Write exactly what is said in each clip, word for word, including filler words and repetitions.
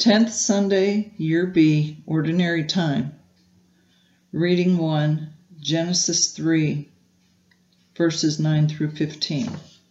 tenth Sunday, Year B, Ordinary Time. Reading one, Genesis three, verses nine through fifteen.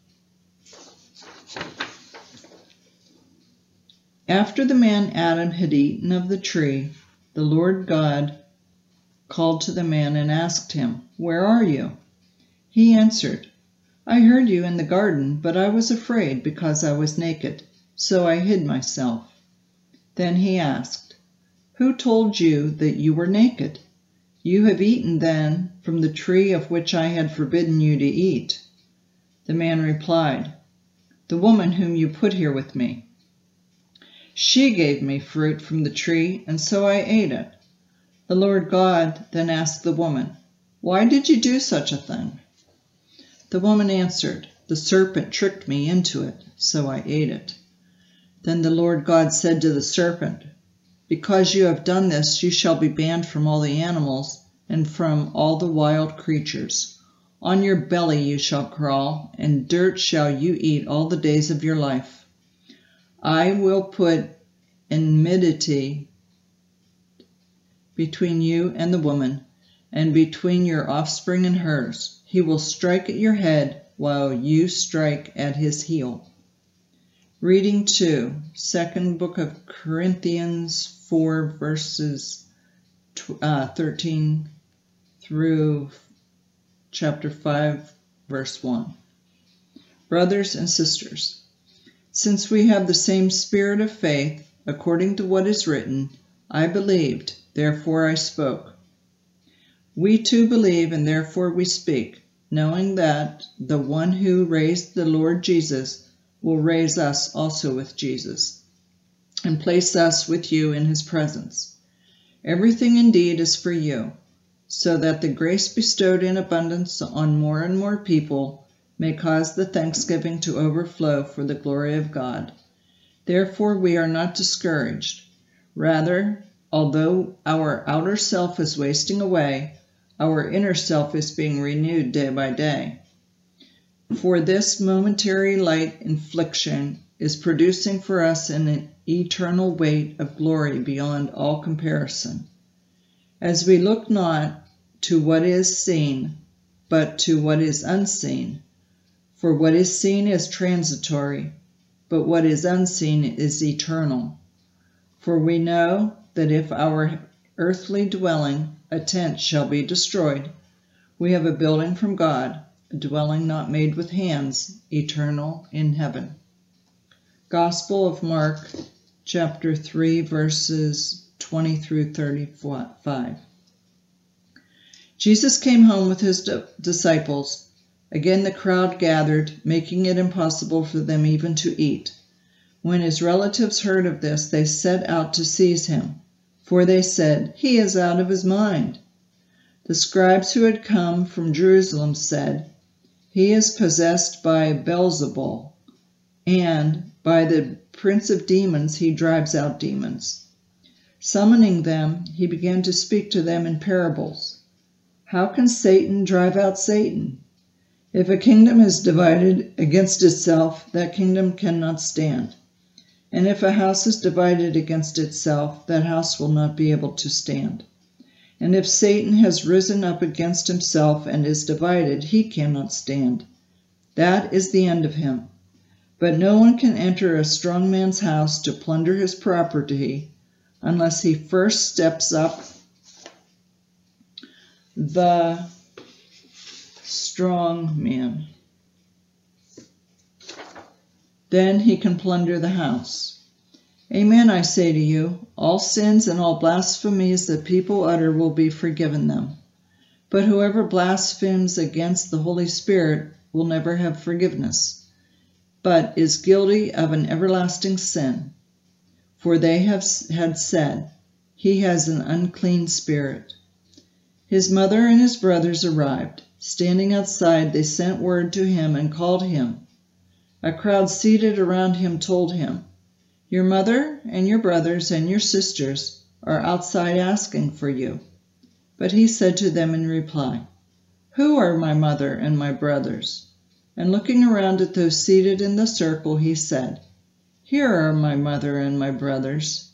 After the man Adam had eaten of the tree, the Lord God called to the man and asked him, "Where are you?" He answered, "I heard you in the garden, but I was afraid because I was naked, so I hid myself." Then he asked, "Who told you that you were naked? You have eaten then from the tree of which I had forbidden you to eat." The man replied, "The woman whom you put here with me. She gave me fruit from the tree, and so I ate it." The Lord God then asked the woman, "Why did you do such a thing?" The woman answered, "The serpent tricked me into it, so I ate it." Then the Lord God said to the serpent, "Because you have done this, you shall be banned from all the animals and from all the wild creatures. On your belly you shall crawl, and dirt shall you eat all the days of your life. I will put enmity between you and the woman, and between your offspring and hers. He will strike at your head, while you strike at his heel." Reading two, Second Book of Corinthians four, verses uh, thirteen through chapter five, verse one. Brothers and sisters, since we have the same spirit of faith, according to what is written, "I believed, therefore I spoke." We too believe, and therefore we speak, knowing that the one who raised the Lord Jesus will raise us also with Jesus, and place us with you in his presence. Everything indeed is for you, so that the grace bestowed in abundance on more and more people may cause the thanksgiving to overflow for the glory of God. Therefore we are not discouraged. Rather, although our outer self is wasting away, our inner self is being renewed day by day. For this momentary light infliction is producing for us an eternal weight of glory beyond all comparison. As we look not to what is seen, but to what is unseen. For what is seen is transitory, but what is unseen is eternal. For we know that if our earthly dwelling, a tent, shall be destroyed, we have a building from God, a dwelling not made with hands, eternal in heaven. Gospel of Mark, chapter three, verses twenty through thirty-five. Jesus came home with his disciples. Again the crowd gathered, making it impossible for them even to eat. When his relatives heard of this, they set out to seize him, for they said, "He is out of his mind." The scribes who had come from Jerusalem said, "He is possessed by Beelzebul, and by the prince of demons he drives out demons." Summoning them, he began to speak to them in parables. "How can Satan drive out Satan? If a kingdom is divided against itself, that kingdom cannot stand. And if a house is divided against itself, that house will not be able to stand. And if Satan has risen up against himself and is divided, he cannot stand. That is the end of him. But no one can enter a strong man's house to plunder his property unless he first steps up the strong man. Then he can plunder the house. Amen, I say to you, all sins and all blasphemies that people utter will be forgiven them. But whoever blasphemes against the Holy Spirit will never have forgiveness, but is guilty of an everlasting sin. For they have had said, he has an unclean spirit. His mother and his brothers arrived. Standing outside, they sent word to him and called him. A crowd seated around him told him, "Your mother and your brothers and your sisters are outside asking for you." But he said to them in reply, "Who are my mother and my brothers?" And looking around at those seated in the circle, he said, "Here are my mother and my brothers.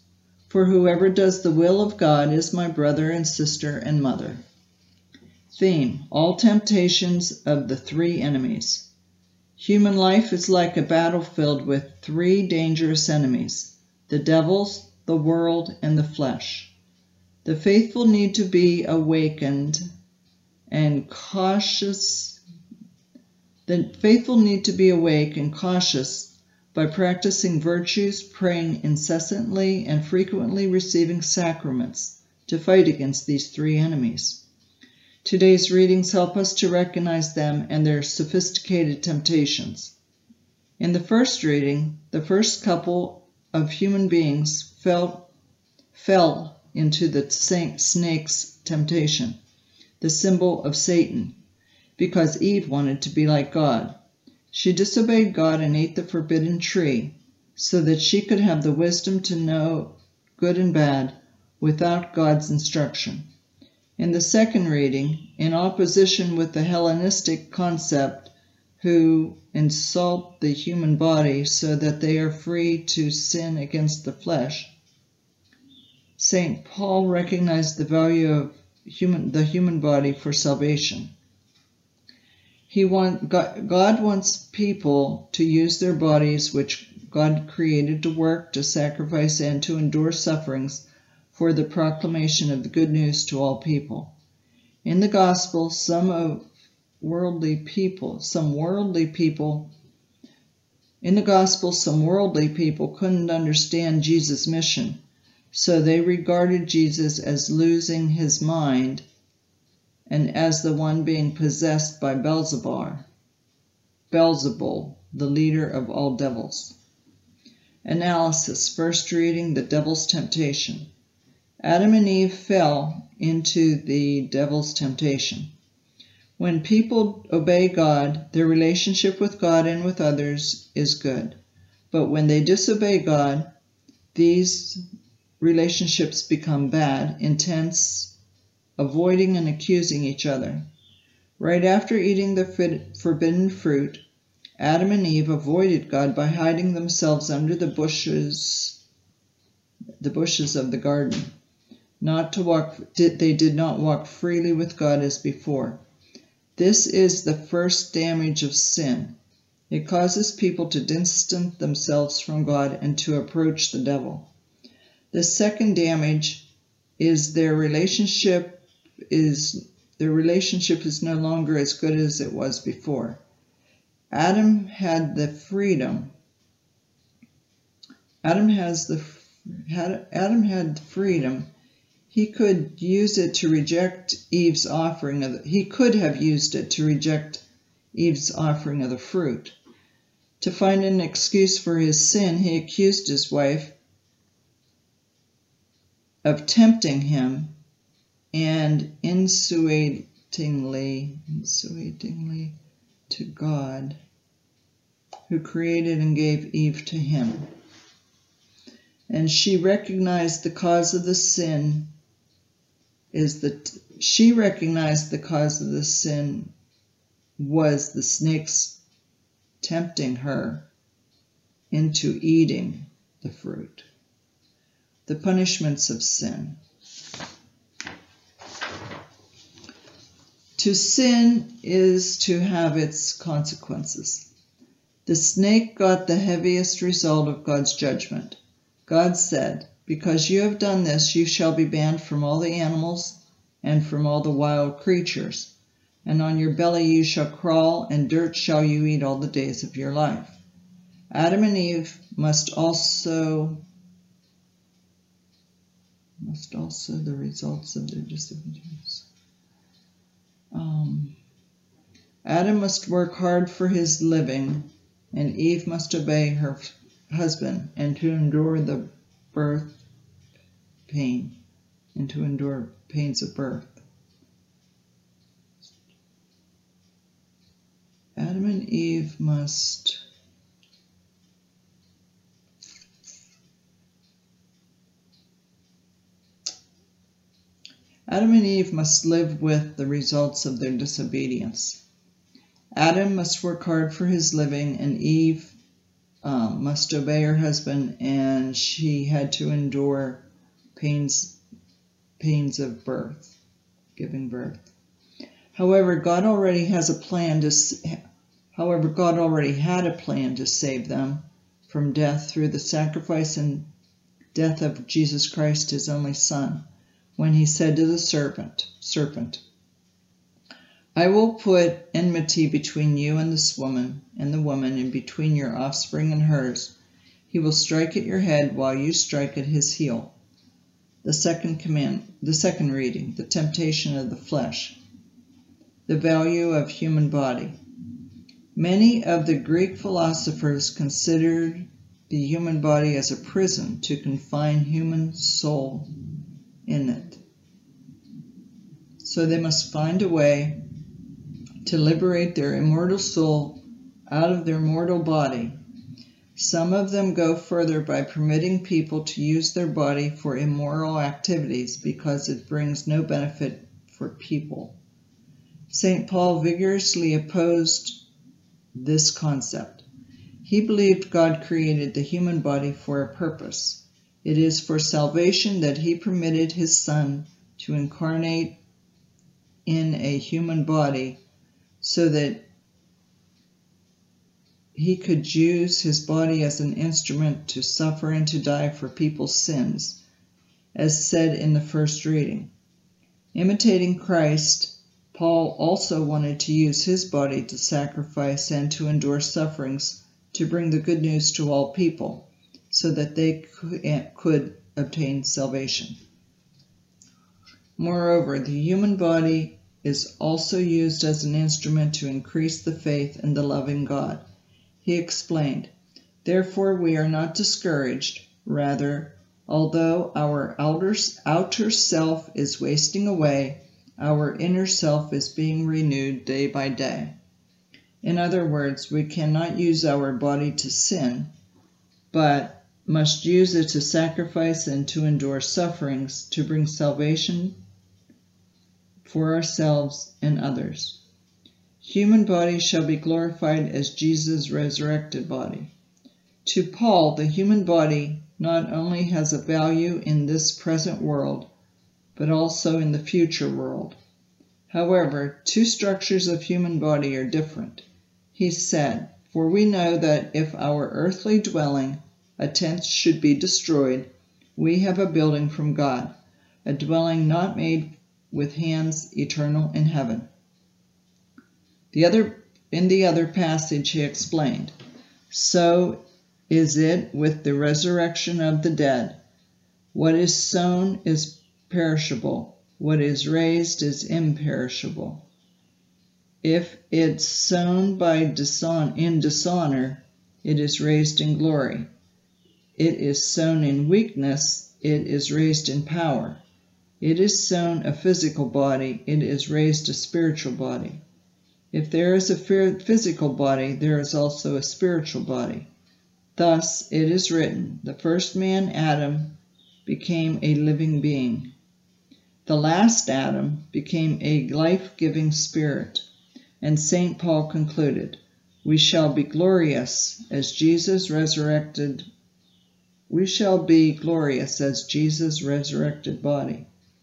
For whoever does the will of God is my brother and sister and mother. Theme: all temptations of the three enemies. Human life is like a battlefield with three dangerous enemies: the devils, the world, and the flesh. The faithful need to be awakened and cautious. The faithful need to be awake and cautious by practicing virtues, praying incessantly, and frequently receiving sacraments to fight against these three enemies. Today's readings help us to recognize them and their sophisticated temptations. In the first reading, the first couple of human beings fell, fell into the snake's temptation, the symbol of Satan, because Eve wanted to be like God. She disobeyed God and ate the forbidden tree so that she could have the wisdom to know good and bad without God's instruction. In the second reading, in opposition with the Hellenistic concept who insult the human body so that they are free to sin against the flesh, Saint Paul recognized the value of human, the human body for salvation. He want, God, God wants people to use their bodies, which God created, to work, to sacrifice, and to endure sufferings for the proclamation of the good news to all people. In the gospel, some of worldly people, some worldly people, in the gospel, some worldly people couldn't understand Jesus' mission, so they regarded Jesus as losing his mind and as the one being possessed by Beelzebub, Beelzebul, the leader of all devils. Analysis. First reading, the devil's temptation. Adam and Eve fell into the devil's temptation. When people obey God, their relationship with God and with others is good. But when they disobey God, these relationships become bad, intense, avoiding and accusing each other. Right after eating the forbidden fruit, Adam and Eve avoided God by hiding themselves under the bushes, the bushes of the garden. Not to walk, they did not walk freely with God as before. This is the first damage of sin. It causes people to distance themselves from God and to approach the devil. The second damage is their relationship is their relationship is no longer as good as it was before. Adam had the freedom. Adam has the had Adam had freedom. He could use it to reject Eve's offering of the, he could have used it to reject Eve's offering of the fruit. To find an excuse for his sin, he accused his wife of tempting him and insinuatingly, insinuatingly to God, who created and gave Eve to him. And she recognized the cause of the sin is that she recognized the cause of the sin was the snake's tempting her into eating the fruit. The punishments of sin. To sin is to have its consequences. The snake got the heaviest result of God's judgment. God said, "Because you have done this, you shall be banned from all the animals and from all the wild creatures, and on your belly you shall crawl, and dirt shall you eat all the days of your life." Adam and Eve must also must also the results of their disobedience. Um, Adam must work hard for his living, and Eve must obey her husband and to endure the birth pain, and to endure pains of birth. Adam and Eve must Adam and Eve must live with the results of their disobedience. Adam must work hard for his living, and Eve um, must obey her husband, and she had to endure pains, pains of birth, giving birth. However, God already has a plan to, however, God already had a plan to save them from death through the sacrifice and death of Jesus Christ, his only Son, when he said to the serpent, serpent, I will put enmity between you and this woman, and the woman, and between your offspring and hers. He will strike at your head, while you strike at his heel. The second command, the second reading, the temptation of the flesh. The value of human body. Many of the Greek philosophers considered the human body as a prison to confine human soul in it. So they must find a way to liberate their immortal soul out of their mortal body. Some of them go further by permitting people to use their body for immoral activities because it brings no benefit for people. Saint Paul vigorously opposed this concept. He believed God created the human body for a purpose. It is for salvation that he permitted his Son to incarnate in a human body so that he could use his body as an instrument to suffer and to die for people's sins, as said in the first reading. Imitating Christ, Paul also wanted to use his body to sacrifice and to endure sufferings to bring the good news to all people, so that they could obtain salvation. Moreover, the human body is also used as an instrument to increase the faith and the love in God. He explained, therefore we are not discouraged. Rather, although our outer, outer self is wasting away, our inner self is being renewed day by day. In other words, we cannot use our body to sin, but must use it to sacrifice and to endure sufferings to bring salvation for ourselves and others. Human bodies shall be glorified as Jesus' resurrected body. To Paul, the human body not only has a value in this present world, but also in the future world. However, two structures of human body are different. He said, for we know that if our earthly dwelling, a tent, should be destroyed, we have a building from God, a dwelling not made with hands, eternal in heaven. The other, in the other passage he explained, so is it with the resurrection of the dead. What is sown is perishable, what is raised is imperishable. If it's sown by dishon- in dishonor, it is raised in glory. It is sown in weakness, it is raised in power. It is sown a physical body, it is raised a spiritual body. If there is a physical body, there is also a spiritual body. Thus it is written, the first man, Adam, became a living being. The last Adam became a life-giving spirit. And Saint Paul concluded, we shall be glorious as Jesus resurrected. We shall be glorious as Jesus' resurrected body.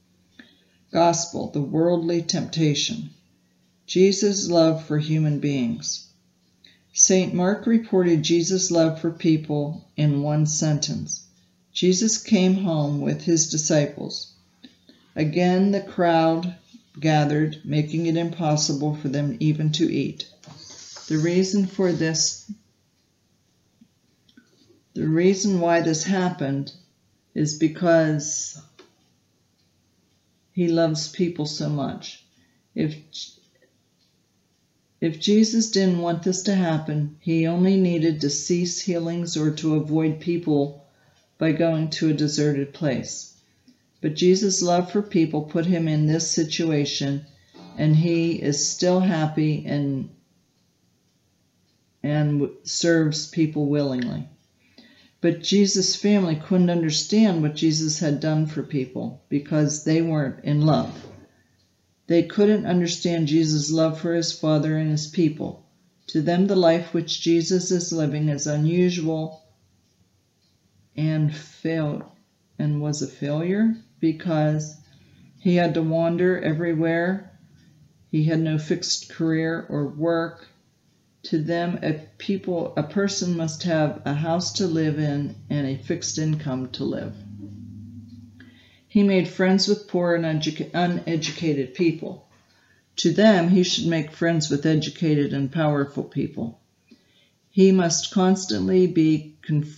Gospel, the worldly temptation. Jesus' love for human beings. Saint Mark reported Jesus' love for people in one sentence. Jesus came home with his disciples. Again the crowd gathered, making it impossible for them even to eat. The reason for this, the reason why this happened is because he loves people so much. If, if Jesus didn't want this to happen, he only needed to cease healings or to avoid people by going to a deserted place. But Jesus' love for people put him in this situation, and he is still happy and, and serves people willingly. But Jesus' family couldn't understand what Jesus had done for people because they weren't in love. They couldn't understand Jesus' love for his Father and his people. To them, the life which Jesus is living is unusual and fail. and was a failure because he had to wander everywhere. He had no fixed career or work. To them, a people, a person must have a house to live in and a fixed income to live. He made friends with poor and uneduca- uneducated people. To them, he should make friends with educated and powerful people. He must constantly be conf-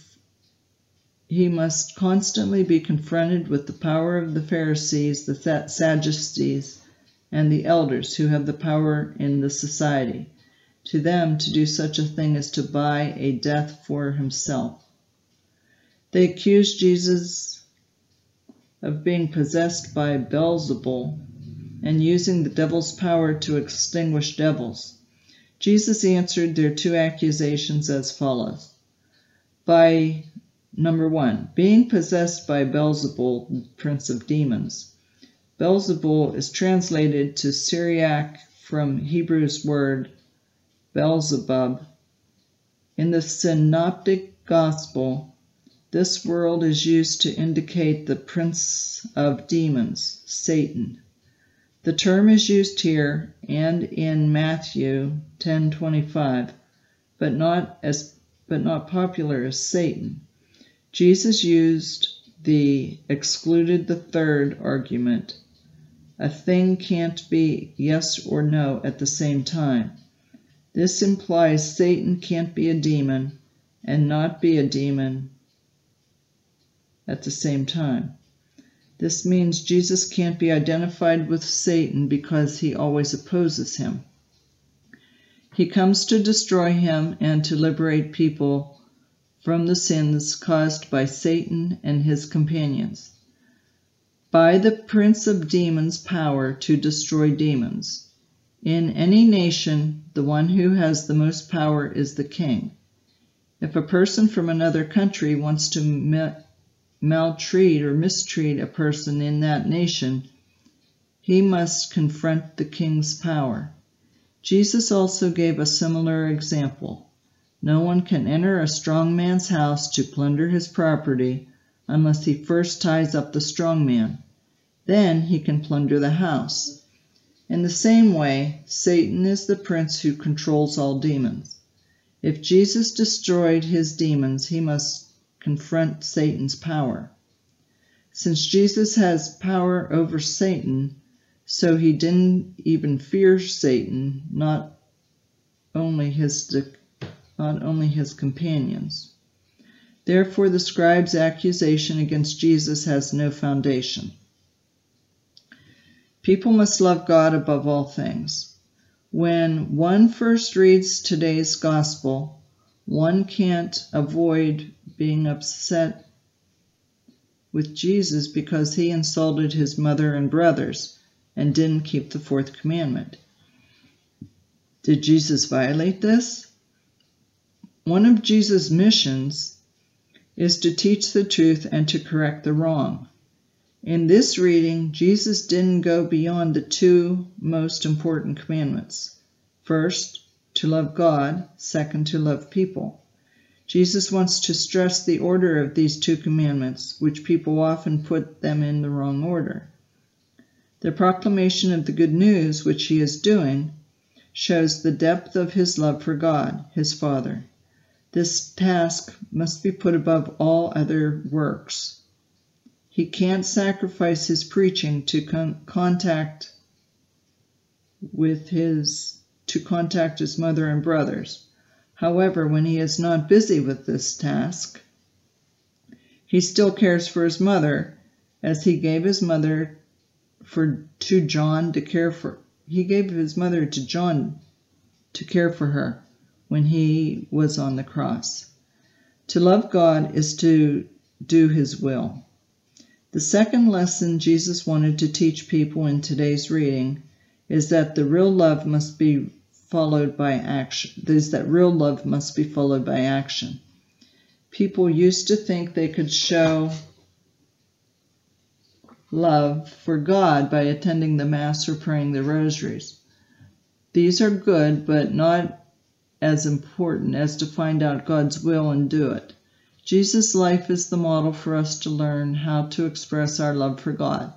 he must constantly be confronted with the power of the Pharisees, the Sadducees, and the elders who have the power in the society. To them, to do such a thing is to buy a death for himself. They accused Jesus of being possessed by Beelzebul and using the devil's power to extinguish devils. Jesus answered their two accusations as follows. By number one, being possessed by Beelzebul, prince of demons. Beelzebul is translated to Syriac from Hebrew's word Beelzebub. In the Synoptic Gospel, this word is used to indicate the prince of demons, Satan. The term is used here and in Matthew ten twenty-five, but not as but not popular as Satan. Jesus used the excluded the third argument. A thing can't be yes or no at the same time. This implies Satan can't be a demon and not be a demon at the same time. This means Jesus can't be identified with Satan because he always opposes him. He comes to destroy him and to liberate people from the sins caused by Satan and his companions. By the prince of demons' power to destroy demons. In any nation, the one who has the most power is the king. If a person from another country wants to ma- maltreat or mistreat a person in that nation, he must confront the king's power. Jesus also gave a similar example. No one can enter a strong man's house to plunder his property unless he first ties up the strong man. Then he can plunder the house. In the same way, Satan is the prince who controls all demons. If Jesus destroyed his demons, he must confront Satan's power. Since Jesus has power over Satan, so he didn't even fear Satan, not only his not only his companions. Therefore, the scribe's accusation against Jesus has no foundation. People must love God above all things. When one first reads today's gospel, one can't avoid being upset with Jesus because he insulted his mother and brothers and didn't keep the fourth commandment. Did Jesus violate this? One of Jesus' missions is to teach the truth and to correct the wrong. In this reading, Jesus didn't go beyond the two most important commandments. First, to love God. Second, to love people. Jesus wants to stress the order of these two commandments, which people often put them in the wrong order. The proclamation of the good news, which he is doing, shows the depth of his love for God, his Father. This task must be put above all other works. He can't sacrifice his preaching to con- contact with his to contact his mother and brothers. However, when he is not busy with this task, he still cares for his mother, as he gave his mother for to John to care for. He gave his mother to John to care for her when he was on the cross. To love God is to do his will. The second lesson Jesus wanted to teach people in today's reading is that the real love must be followed by action. Is that real love must be followed by action. People used to think they could show love for God by attending the Mass or praying the rosaries. These are good, but not as important as to find out God's will and do it. Jesus' life is the model for us to learn how to express our love for God.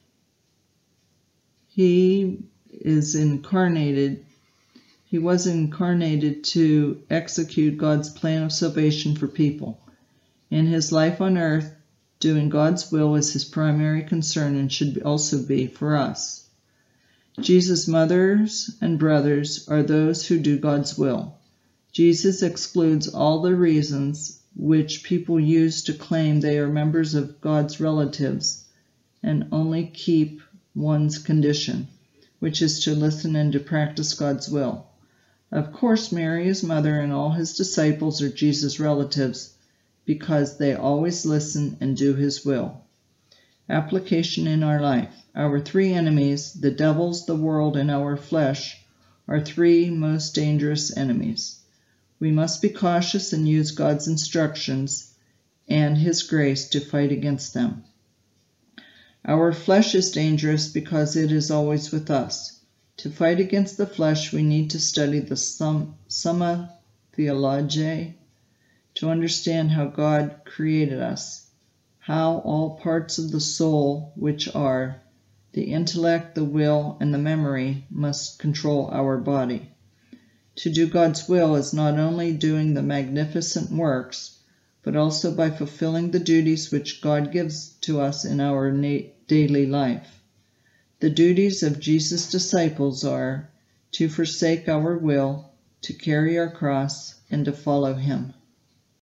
He is incarnated, he was incarnated to execute God's plan of salvation for people. In his life on earth, doing God's will is his primary concern and should also be for us. Jesus' mothers and brothers are those who do God's will. Jesus excludes all the reasons which people use to claim they are members of God's relatives and only keep one's condition, which is to listen and to practice God's will. Of course, Mary, his mother, and all his disciples are Jesus' relatives because they always listen and do his will. Application in our life. Our three enemies, the devils, the world, and our flesh, are three most dangerous enemies. We must be cautious and use God's instructions and his grace to fight against them. Our flesh is dangerous because it is always with us. To fight against the flesh, we need to study the Summa Theologiae to understand how God created us, how all parts of the soul, which are the intellect, the will, and the memory, must control our body. To do God's will is not only doing the magnificent works, but also by fulfilling the duties which God gives to us in our daily life. The duties of Jesus' disciples are to forsake our will, to carry our cross, and to follow him.